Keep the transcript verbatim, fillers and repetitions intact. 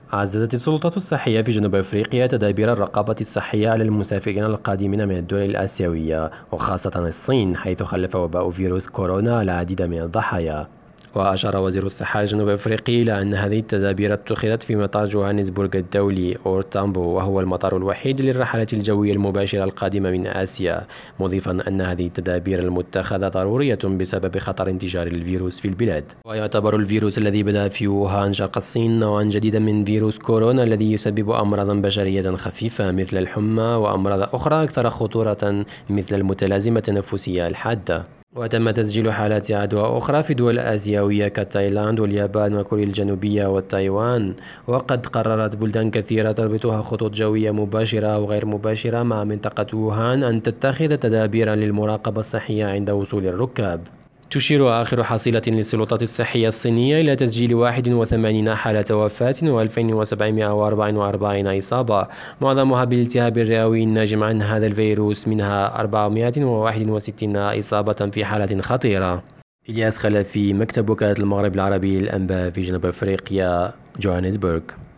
عززت السلطات الصحية في جنوب أفريقيا تدابير الرقابة الصحية على المسافرين القادمين من الدول الآسيوية وخاصة الصين، حيث خلف وباء فيروس كورونا العديد من الضحايا. وأشار وزير الصحة الجنوب أفريقي إلى أن هذه التدابير اتخذت في مطار جوهانسبورغ الدولي أورتامبو، وهو المطار الوحيد للرحلات الجوية المباشرة القادمة من آسيا، مضيفا أن هذه التدابير المتخذة ضرورية بسبب خطر انتشار الفيروس في البلاد. ويعتبر الفيروس الذي بدأ في ووهان شرق الصين نوعا جديدا من فيروس كورونا الذي يسبب أمراضا بشرية خفيفة مثل الحمى وأمراض أخرى أكثر خطورة مثل المتلازمة التنفسية الحادة. وتم تسجيل حالات عدوى أخرى في دول آسيوية كتايلاند واليابان وكوريا الجنوبية وتايوان. وقد قررت بلدان كثيرة تربطها خطوط جوية مباشرة أو غير مباشرة مع منطقة ووهان أن تتخذ تدابيرا للمراقبة الصحية عند وصول الركاب. تشير آخر حصيلة للسلطات الصحية الصينية إلى تسجيل واحد وثمانين حالة وفاة وألفين وسبعمائة وأربعة وأربعين إصابة، معظمها بالالتهاب الرئوي الناجم عن هذا الفيروس، منها أربعمائة وواحد وستين إصابة في حالة خطيرة. إلياس خلفي، مكتب وكالة المغرب العربي للأنباء في جنوب أفريقيا، جوهانسبرغ.